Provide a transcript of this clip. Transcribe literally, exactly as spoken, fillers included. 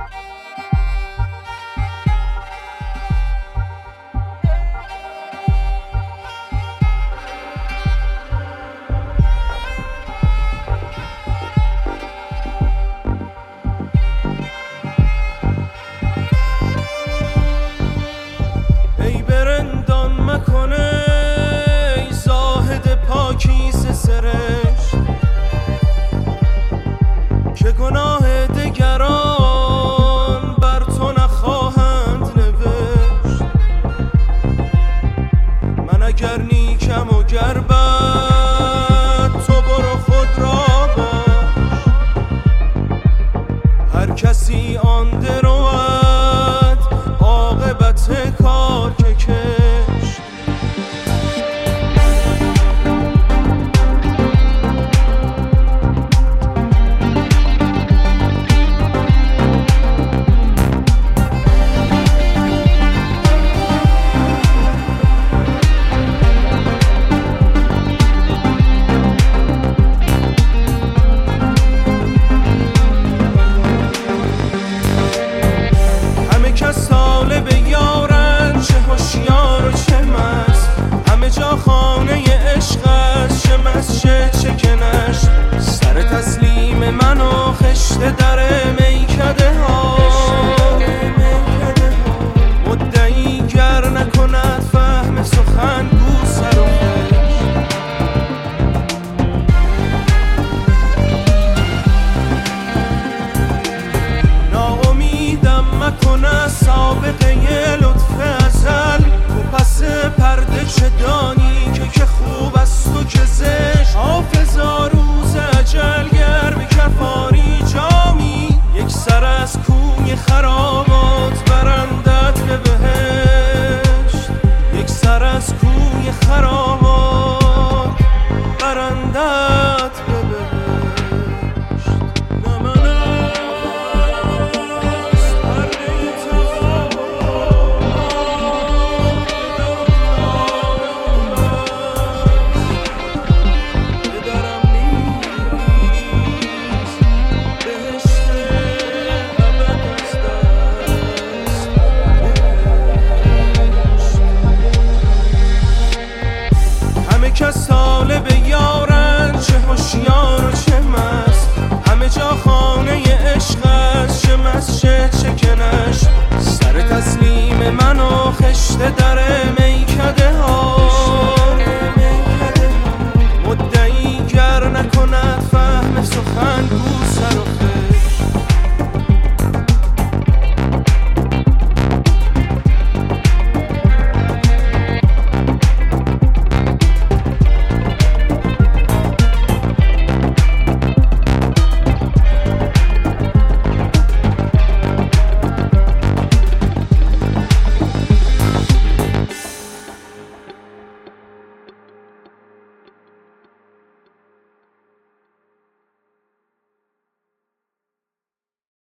مکنه ای زاهد پاکیزه سرشت که گناه دگران بر تو نخواهند نوشت. من اگر نیکم و گر بد تو برو خود را باش، هر کسی آن درود عاقبت کار که کشت. ساله به یارن چه هوشیار و چه مست، همه جا خانه عشق است، چه مسجد چه کنش. سر تسلیم من و خشت در میکده ها، مدعی گر نکند فهم سخن گو سر و خشت. ناامیدم مکنه سابقه لطف ازل، تو پس پرده چه دانی که که خوب است و که زشت. حافظا روز اجل گر به کفاری جامی، یک سر از کوی خرابات برندت به بهشت. یک سر از کوی خرابات برندت به بهشت. که ساله به یارن چه هوشیار و چه مست، همه جا خانه عشق است، چه مسجد چه کنش. سر تسلیم من و خشت در